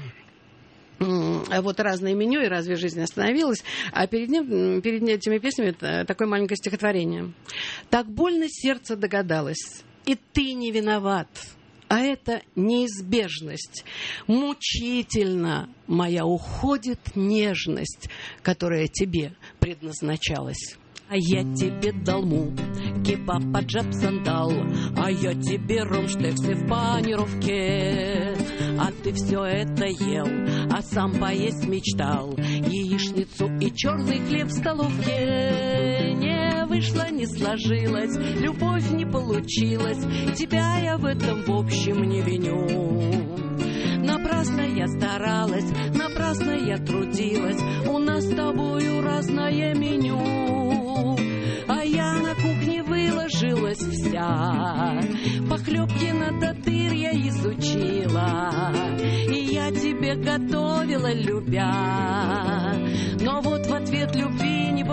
Вот «Разное меню» и «Разве жизнь остановилась». А перед, ним, перед этими песнями такое маленькое стихотворение. «Так больно сердце догадалось, и ты не виноват, а это неизбежность. Мучительно моя уходит нежность, которая тебе предназначалась». А я тебе дал муки, папа Джепсон дал, а я тебе ромштексы в панировке. А ты все это ел, а сам поесть мечтал, яичницу и черный хлеб в столовке. Не вышло, не сложилось, любовь не получилась, тебя я в этом в общем не виню. Напрасно я старалась, напрасно я трудилась, у нас с тобою разное меню. А я на кухне выложилась вся, похлебки на татыр я изучила, и я тебе готовила, любя, но вот в ответ любви не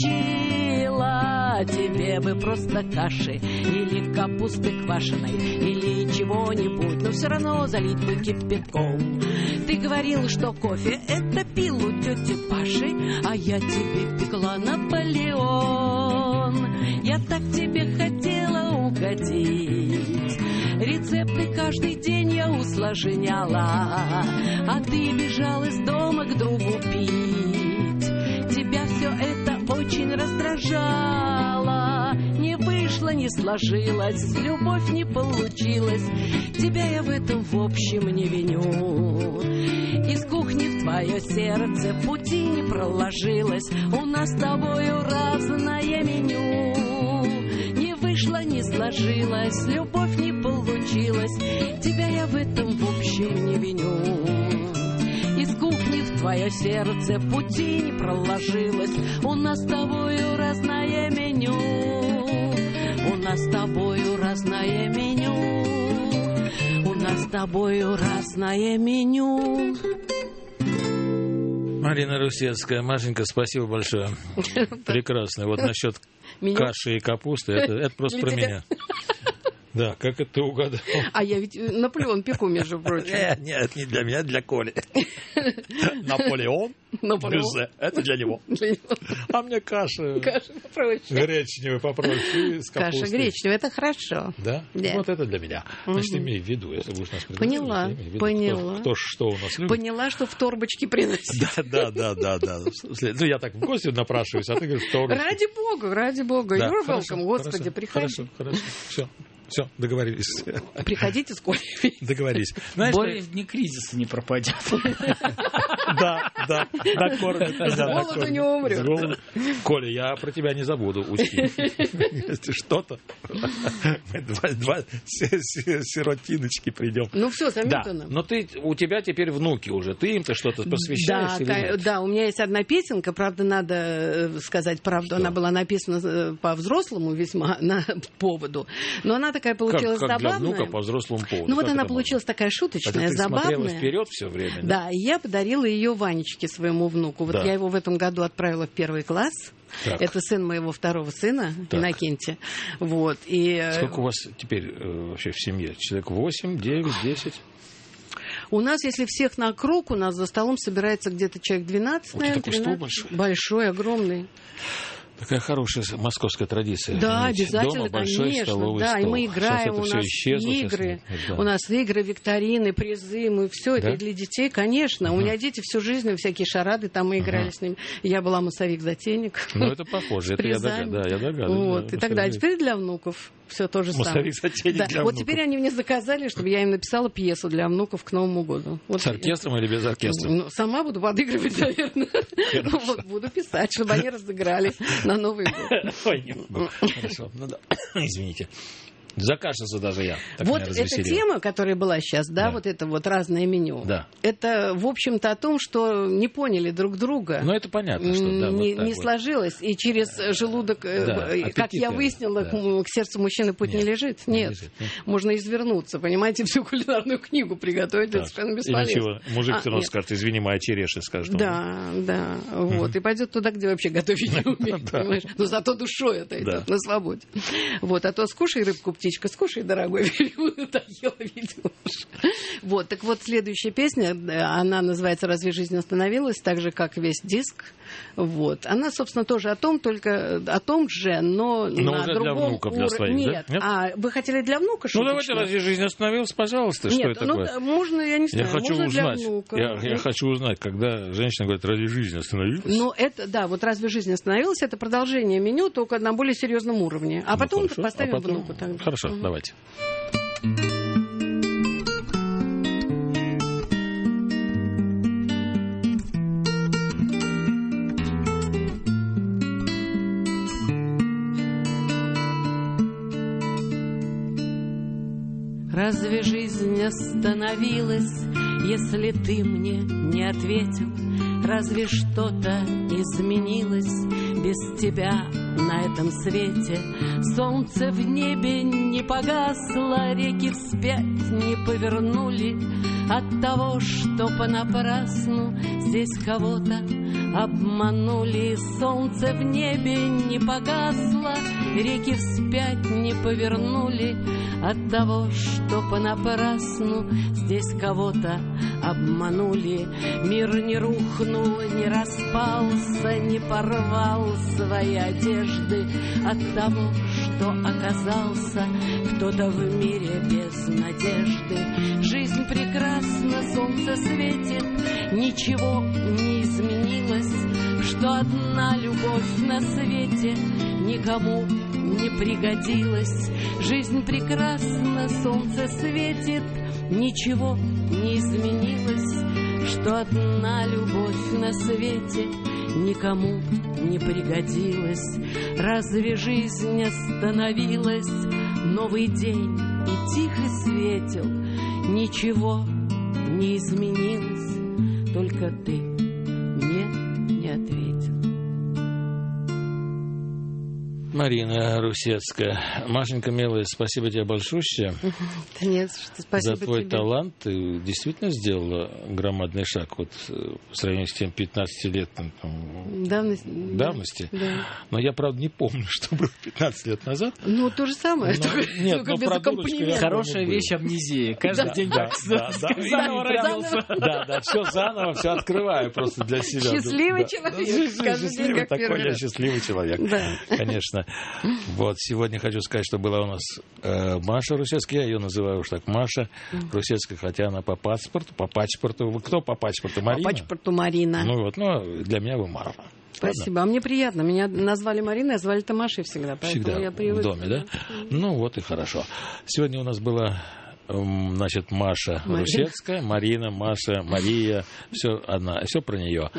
получила. Тебе бы просто каши или капусты квашеной, или чего-нибудь, но все равно залить бы кипятком. Ты говорил, что кофе это пил у тети Паши, а я тебе пекла Наполеон. Я так тебе хотела угодить, рецепты каждый день я усложняла, а ты бежал из дома к другу пить. Тебя все это очень раздражало, не вышло, не сложилось, любовь не получилась, тебя я в этом в общем не виню. Из кухни в твое сердце пути не проложилось, у нас с тобою разное меню. Не вышло, не сложилось, любовь не получилась, тебя я в этом в общем не виню. Из кухни в твое сердце пути не проложилось, у нас с тобою разное меню. У нас с тобою разное меню. У нас с тобою разное меню. Марина Русецкая. Машенька, спасибо большое. Прекрасно. Вот насчет каши и капусты, это, это просто про меня. Да, как это ты угадал? А я ведь Наполеон пеку, между прочим. Нет, нет, не для меня, для Коли. Наполеон? Бюзе. Это для него. Для него. А мне каша. Каша попроще. Гречневая попроще. С Каша гречневая, это хорошо. Да? Да. Вот это для меня. Значит, имей в виду, если будешь нас приглашать. Поняла, виду, поняла. Кто, кто что у нас любит. Поняла, что в торбочке приносить. Да, да, да, да, да. Ну, я так в гости напрашиваюсь, а ты говоришь, в торбочке. Ради бога, ради бога. Да, You're хорошо, welcome, Господи, хорошо, приходи. Хорошо, хорошо. Все, все, договорились. Приходите с Колей. Договорились. Знаешь, Боря в дни кризиса не пропадет. да, да, накормит. С голоду не умрет. С голоду. Коля, я про тебя не забуду, учти. Если что-то, мы два, два сиротиночки придем. Ну все, Да, заметано. но ты, у тебя теперь внуки уже, ты им-то что-то посвящаешь Да, или ка- нет? да, у меня есть одна песенка, правда, надо э, сказать правду, Что? она была написана э, по-взрослому весьма на поводу, но она такая получилась как, как для забавная. внука по взрослому поводу? Ну вот Как она это получилась можно? такая Это шуточная, ты смотрела забавная. вперед все время, да? Да, и я подарила ее Ванечке, своему внуку. Вот Да. я его в этом году отправила в первый класс. Так. Это сын моего второго сына, Так. Иннокентия. Вот. И э, Сколько у вас теперь э, вообще в семье? Человек восемь, девять, десять? у нас, если всех на круг, у нас за столом собирается где-то человек двенадцать, Ух ты, наверное, такой стол тринадцать. большой. Большой, огромный. Такая хорошая московская традиция. Да, Иметь обязательно, дома большой конечно. столовый Да, стол. и мы играем, Сейчас это у все нас исчезло, сейчас игры, нет, да. у нас игры, викторины, призы, мы все это Да? и для детей, конечно. У меня дети всю жизнь, всякие шарады, там мы играли с ними. Я была массовик-затейник. Ну, это похоже, это я призами. догадываюсь. Да, я догадываюсь. Вот, да, и так далее. московик. Теперь для внуков все то же самое. Московик-затейник Да. для Вот внуков. теперь они мне заказали, чтобы я им написала пьесу для внуков к Новому году. Вот С оркестром или без оркестра? Ну, сама буду подыгрывать, наверное. Ну, вот, буду писать, чтобы они разыграли на Новый год. Ой, не могу. Хорошо, ну да. Извините. Закашлялся даже я. Так Вот меня эта развеселило. тема, которая была сейчас, да, Да. вот это вот разное меню. Да. Это, в общем-то, о том, что не поняли друг друга. Ну, это понятно, что да, не, вот так не вот. сложилось. И через желудок, э, Да, э, как аппетиты, я выяснила, да. к, к сердцу мужчины путь не Нет, лежит. не Нет. лежит, нет. Можно извернуться, понимаете, всю кулинарную книгу приготовить, это Так. совершенно Или бесполезно. чего? Мужик А, все равно нет. скажет, извини, моя череша, скажет. он. Да, да, вот. И пойдет туда, где вообще готовить не умеет, понимаешь? Но зато душой это Да. идет, на свободе. Вот, а то скушай рыбку, птичка, скушай, дорогой, надоело, видимо. Вот, так вот, следующая песня, она называется «Разве жизнь остановилась?», так же, как весь диск. Вот. Она, собственно, тоже о том, только о том же, но, Но на уже для другом внуков, для уровне. своих, да? Нет. Нет? А вы хотели для внука Ну, шуточно? давайте, разве жизнь остановилась, пожалуйста, что Нет, это ну, такое? да, можно, я не Я знаю, хочу можно узнать. для внука. Я, я хочу узнать, когда женщина говорит, разве жизнь остановилась? Ну, это, да, вот «Разве жизнь остановилась?» это продолжение меню, только на более серьезном уровне. А Ну, потом хорошо. поставим А потом- внуку. Тогда. Хорошо, Мгм. давайте. Разве жизнь остановилась, если ты мне не ответил? Разве что-то изменилось без тебя на этом свете? Солнце в небе не погасло, реки вспять не повернули от того, что понапрасну здесь кого-то обманули. Солнце в небе не погасло, реки вспять не повернули от того, что понапрасну здесь кого-то обманули. Мир не рухнул, не распался, не порвал свои одежды от того, что оказался кто-то в мире без надежды. Жизнь прекрасна, солнце светит, ничего не изменилось, что одна любовь на свете никому не пригодилась. Жизнь прекрасна, солнце светит, ничего не изменилось, что одна любовь на свете никому не пригодилась. Разве жизнь остановилась? Новый день и тихо светил, ничего не изменилось, только ты мне не ответил. Марина Русецкая. Машенька, милая, спасибо тебе большущее. Да нет, что, спасибо за твой тебе. талант. Ты действительно сделала громадный шаг вот, по сравнению с тем пятнадцатилетним там, давности. давности. Да. Но я, правда, не помню, что было пятнадцать лет назад. Ну, то же самое, Но, только, нет, только но без про дурочку аккомпанемента. я Хорошая помню, вещь — было. амнезия. Каждый Да, день да, как да, да. заново родился. Да, да, все заново, все открываю просто для себя. Счастливый Да. человек. Да, Каждый день счастливый как такой первый я раз. счастливый человек. Да. Конечно. Вот, сегодня хочу сказать, что была у нас э, Маша Русецкая, я ее называю уж так Маша Русецкая, хотя она по паспорту, по паспорту. Вы кто по паспорту? Марина? По паспорту Марина. Ну вот, ну, для меня вы Марфа. Спасибо. А мне приятно. Меня назвали Мариной, а звали Тамашей всегда. Поэтому Всегда я в привыкла. доме, да? Ну вот и хорошо. Сегодня у нас была, эм, значит, Маша Марина. Русецкая, Марина, Маша, Мария, все одна, все про нее.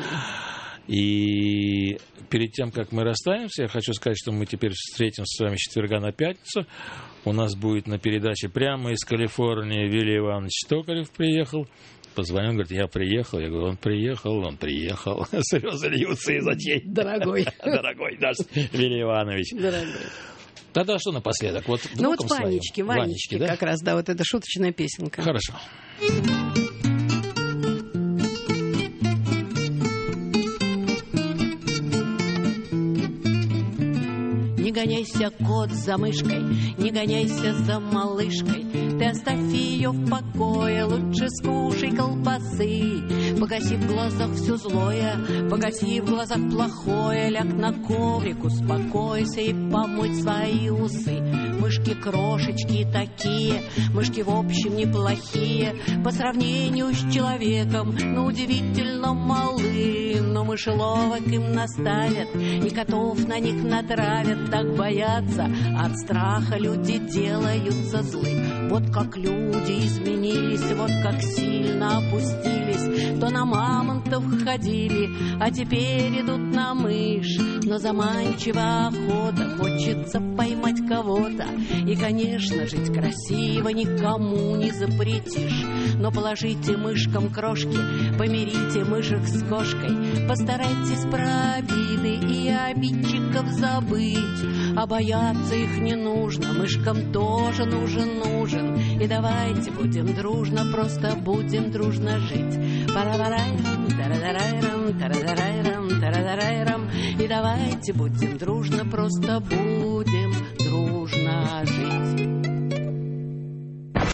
И перед тем, как мы расстанемся, я хочу сказать, что мы теперь встретимся с вами с четверга на пятницу. У нас будет на передаче прямо из Калифорнии Вилли Иванович Токарев приехал. Позвонил, говорит, я приехал. Я говорю, он приехал, он приехал. Слезы льются из очей. Дорогой. Дорогой наш Вилли Иванович. Дорогой. Тогда что напоследок? Вот Ну вот внукам Ванечки, своим. Ванечки, да? как раз, да, вот эта шуточная песенка. Хорошо. Не гоняйся, кот, за мышкой, не гоняйся за малышкой. Ты оставь ее в покое, лучше скушай колбасы. Погаси в глазах все злое, погаси в глазах плохое. Ляг на коврик, успокойся и помой свои усы. Мышки крошечки такие, мышки в общем неплохие. По сравнению с человеком, но удивительно малы. Но мышеловок им наставят, и котов на них натравят. Так боятся, от страха люди делаются злы. Вот как люди изменились, вот как сильно опустились. То на мамонтов ходили, а теперь идут на мышь. Но заманчива охота, хочется поймать кого-то. И, конечно, жить красиво никому не запретишь. Но положите мышкам крошки, помирите мышек с кошкой. Постарайтесь про обиды и обидчиков забыть. А бояться их не нужно, мышкам тоже нужен нужен. И давайте будем дружно, просто будем дружно жить. Пара-барайрам, тарадарайрам, тарадарайрам, тарадарайрам. И давайте будем дружно, просто будем